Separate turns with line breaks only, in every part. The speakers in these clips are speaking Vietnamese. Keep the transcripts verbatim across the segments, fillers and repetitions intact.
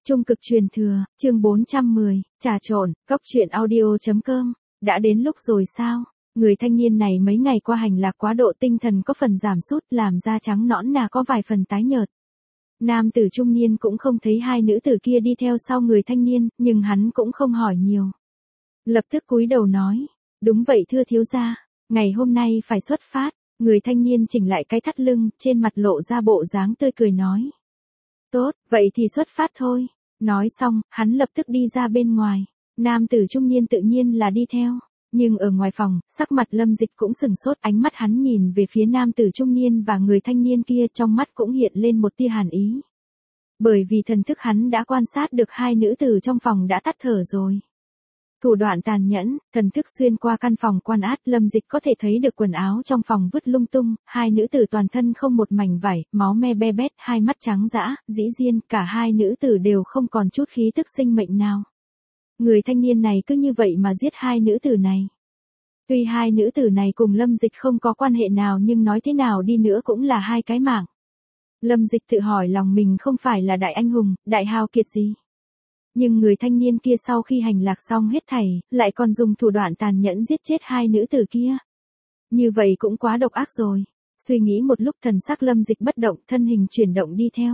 Trung cực truyền thừa, chương bốn trăm mười, trà trộn, cốc truyện audio.com, đã đến lúc rồi sao? Người thanh niên này mấy ngày qua hành lạc quá độ tinh thần có phần giảm sút làm da trắng nõn nà có vài phần tái nhợt. Nam tử trung niên cũng không thấy hai nữ tử kia đi theo sau người thanh niên, nhưng hắn cũng không hỏi nhiều. Lập tức cúi đầu nói, đúng vậy thưa thiếu gia, ngày hôm nay phải xuất phát. Người thanh niên chỉnh lại cái thắt lưng, trên mặt lộ ra bộ dáng tươi cười nói. Tốt, vậy thì xuất phát thôi. Nói xong, hắn lập tức đi ra bên ngoài. Nam tử trung niên tự nhiên là đi theo. Nhưng ở ngoài phòng, sắc mặt Lâm Dịch cũng sừng sốt, ánh mắt hắn nhìn về phía nam tử trung niên và người thanh niên kia, trong mắt cũng hiện lên một tia hàn ý. Bởi vì thần thức hắn đã quan sát được hai nữ tử trong phòng đã tắt thở rồi. Thủ đoạn tàn nhẫn, thần thức xuyên qua căn phòng quan át, Lâm Dịch có thể thấy được quần áo trong phòng vứt lung tung, hai nữ tử toàn thân không một mảnh vải, máu me be bét, hai mắt trắng dã, dĩ nhiên cả hai nữ tử đều không còn chút khí tức sinh mệnh nào. Người thanh niên này cứ như vậy mà giết hai nữ tử này. Tuy hai nữ tử này cùng Lâm Dịch không có quan hệ nào nhưng nói thế nào đi nữa cũng là hai cái mạng. Lâm Dịch tự hỏi lòng mình không phải là đại anh hùng, đại hào kiệt gì. Nhưng người thanh niên kia sau khi hành lạc xong hết thảy, lại còn dùng thủ đoạn tàn nhẫn giết chết hai nữ tử kia. Như vậy cũng quá độc ác rồi. Suy nghĩ một lúc thần sắc Lâm Dịch bất động, thân hình chuyển động đi theo.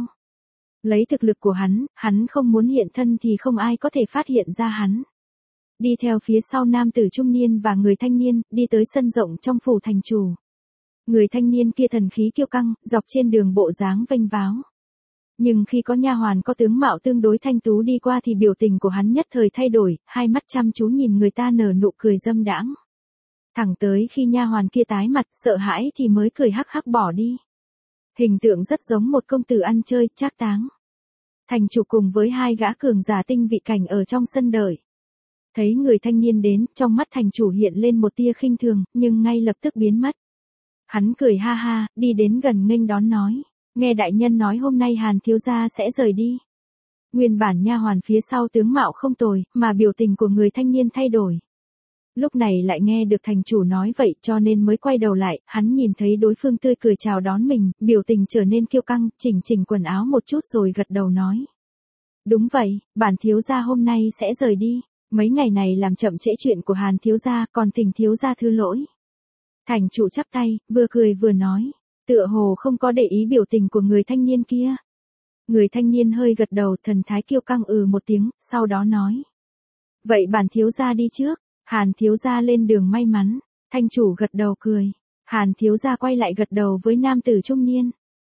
Lấy thực lực của hắn, hắn không muốn hiện thân thì không ai có thể phát hiện ra hắn. Đi theo phía sau nam tử trung niên và người thanh niên, đi tới sân rộng trong phủ thành chủ. Người thanh niên kia thần khí kiêu căng, dọc trên đường bộ dáng vênh váo. Nhưng khi có nha hoàn có tướng mạo tương đối thanh tú đi qua thì biểu tình của hắn nhất thời thay đổi, hai mắt chăm chú nhìn người ta nở nụ cười dâm đãng. Thẳng tới khi nha hoàn kia tái mặt sợ hãi thì mới cười hắc hắc bỏ đi. Hình tượng rất giống một công tử ăn chơi, trác táng. Thành chủ cùng với hai gã cường giả tinh vị cảnh ở trong sân đợi. Thấy người thanh niên đến, trong mắt thành chủ hiện lên một tia khinh thường, nhưng ngay lập tức biến mất. Hắn cười ha ha, đi đến gần nghênh đón nói. Nghe đại nhân nói hôm nay Hàn thiếu gia sẽ rời đi. Nguyên bản nha hoàn phía sau tướng mạo không tồi, mà biểu tình của người thanh niên thay đổi. Lúc này lại nghe được thành chủ nói vậy cho nên mới quay đầu lại, hắn nhìn thấy đối phương tươi cười chào đón mình, biểu tình trở nên kiêu căng, chỉnh chỉnh quần áo một chút rồi gật đầu nói. Đúng vậy, bản thiếu gia hôm nay sẽ rời đi, mấy ngày này làm chậm trễ chuyện của Hàn thiếu gia, còn thỉnh thiếu gia thứ lỗi. Thành chủ chắp tay, vừa cười vừa nói. Tựa hồ không có để ý biểu tình của người thanh niên kia. Người thanh niên hơi gật đầu, thần thái kiêu căng ừ một tiếng, sau đó nói. Vậy bản thiếu gia đi trước, Hàn thiếu gia lên đường may mắn. Thanh chủ gật đầu cười. Hàn thiếu gia quay lại gật đầu với nam tử trung niên.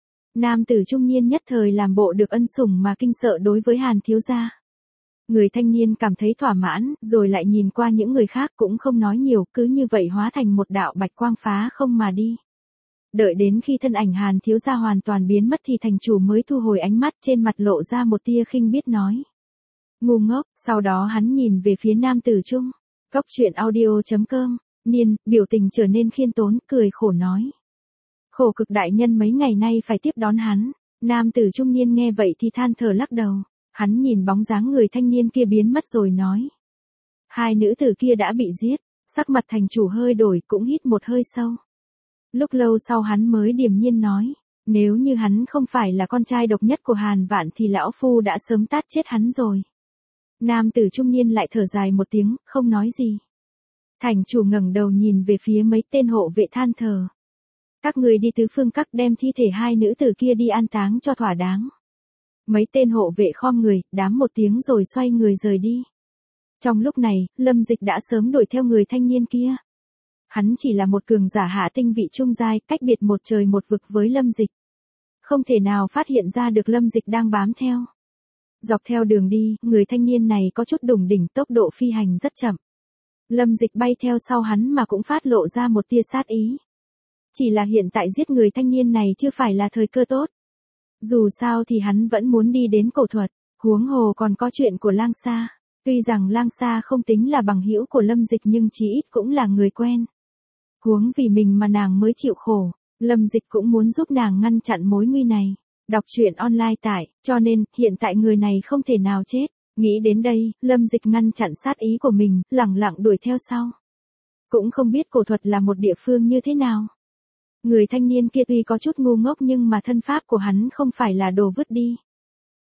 Nam tử trung niên nhất thời làm bộ được ân sủng mà kinh sợ đối với Hàn thiếu gia. Người thanh niên cảm thấy thỏa mãn, rồi lại nhìn qua những người khác cũng không nói nhiều, cứ như vậy hóa thành một đạo bạch quang phá không mà đi. Đợi đến khi thân ảnh Hàn thiếu gia hoàn toàn biến mất thì thành chủ mới thu hồi ánh mắt, trên mặt lộ ra một tia khinh biết nói. Ngu ngốc, sau đó hắn nhìn về phía nam tử trung. Cốc truyện audio.com, niên, biểu tình trở nên khiêm tốn, cười khổ nói. Khổ cực đại nhân mấy ngày nay phải tiếp đón hắn. Nam tử trung niên nghe vậy thì than thở lắc đầu. Hắn nhìn bóng dáng người thanh niên kia biến mất rồi nói. Hai nữ tử kia đã bị giết, sắc mặt thành chủ hơi đổi cũng hít một hơi sâu. Lúc lâu sau hắn mới điềm nhiên nói, nếu như hắn không phải là con trai độc nhất của Hàn Vạn thì lão phu đã sớm tát chết hắn rồi. Nam tử trung niên lại thở dài một tiếng, không nói gì. Thành chủ ngẩng đầu nhìn về phía mấy tên hộ vệ than thở. Các người đi tứ phương các đem thi thể hai nữ tử kia đi an táng cho thỏa đáng. Mấy tên hộ vệ khom người, đám một tiếng rồi xoay người rời đi. Trong lúc này, Lâm Dịch đã sớm đuổi theo người thanh niên kia. Hắn chỉ là một cường giả hạ tinh vị trung giai, cách biệt một trời một vực với Lâm Dịch. Không thể nào phát hiện ra được Lâm Dịch đang bám theo. Dọc theo đường đi, người thanh niên này có chút đủng đỉnh, tốc độ phi hành rất chậm. Lâm Dịch bay theo sau hắn mà cũng phát lộ ra một tia sát ý. Chỉ là hiện tại giết người thanh niên này chưa phải là thời cơ tốt. Dù sao thì hắn vẫn muốn đi đến cổ thuật, huống hồ còn có chuyện của Lang Sa. Tuy rằng Lang Sa không tính là bằng hữu của Lâm Dịch nhưng chí ít cũng là người quen. Huống vì mình mà nàng mới chịu khổ, Lâm Dịch cũng muốn giúp nàng ngăn chặn mối nguy này. Đọc truyện online tại, cho nên, hiện tại người này không thể nào chết. Nghĩ đến đây, Lâm Dịch ngăn chặn sát ý của mình, lẳng lặng đuổi theo sau. Cũng không biết cổ thuật là một địa phương như thế nào. Người thanh niên kia tuy có chút ngu ngốc nhưng mà thân pháp của hắn không phải là đồ vứt đi.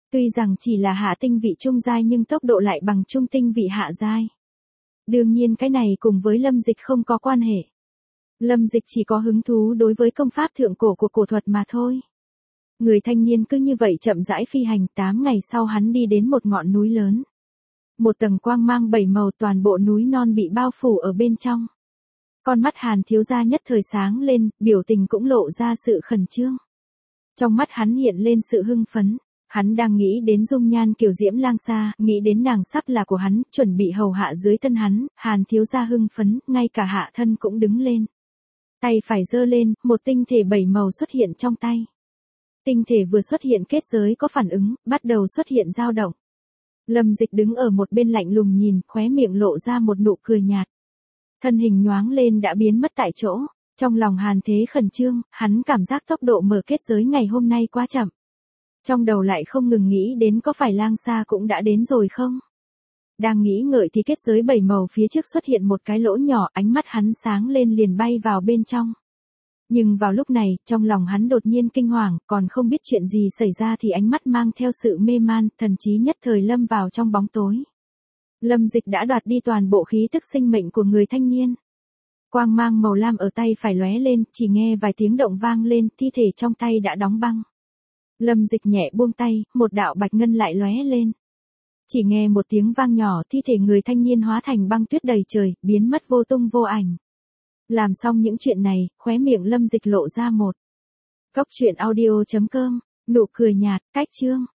Tuy rằng chỉ là hạ tinh vị trung giai nhưng tốc độ lại bằng trung tinh vị hạ giai. Đương nhiên cái này cùng với Lâm Dịch không có quan hệ. Lâm Dịch chỉ có hứng thú đối với công pháp thượng cổ của cổ thuật mà thôi. Người thanh niên cứ như vậy chậm rãi phi hành, tám ngày sau hắn đi đến một ngọn núi lớn. Một tầng quang mang bảy màu, toàn bộ núi non bị bao phủ ở bên trong. Con mắt Hàn thiếu gia nhất thời sáng lên, biểu tình cũng lộ ra sự khẩn trương. Trong mắt hắn hiện lên sự hưng phấn. Hắn đang nghĩ đến dung nhan kiều diễm lang xa, nghĩ đến nàng sắp là của hắn, chuẩn bị hầu hạ dưới thân hắn. Hàn thiếu gia hưng phấn, ngay cả hạ thân cũng đứng lên. Tay phải giơ lên, một tinh thể bảy màu xuất hiện trong tay. Tinh thể vừa xuất hiện kết giới có phản ứng, bắt đầu xuất hiện dao động. Lâm Dịch đứng ở một bên lạnh lùng nhìn, khóe miệng lộ ra một nụ cười nhạt. Thân hình nhoáng lên đã biến mất tại chỗ. Trong lòng Hàn Thế khẩn trương, hắn cảm giác tốc độ mở kết giới ngày hôm nay quá chậm. Trong đầu lại không ngừng nghĩ đến có phải lang xa cũng đã đến rồi không? Đang nghĩ ngợi thì kết giới bảy màu phía trước xuất hiện một cái lỗ nhỏ, ánh mắt hắn sáng lên liền bay vào bên trong. Nhưng vào lúc này, trong lòng hắn đột nhiên kinh hoàng, còn không biết chuyện gì xảy ra thì ánh mắt mang theo sự mê man, thần trí nhất thời lâm vào trong bóng tối. Lâm Dịch đã đoạt đi toàn bộ khí tức sinh mệnh của người thanh niên. Quang mang màu lam ở tay phải lóe lên, chỉ nghe vài tiếng động vang lên, thi thể trong tay đã đóng băng. Lâm Dịch nhẹ buông tay, một đạo bạch ngân lại lóe lên. Chỉ nghe một tiếng vang nhỏ, thi thể người thanh niên hóa thành băng tuyết đầy trời, biến mất vô tung vô ảnh. Làm xong những chuyện này, khóe miệng Lâm Dịch lộ ra một. Cốc truyện audio chấm com, nụ cười nhạt, cách chương.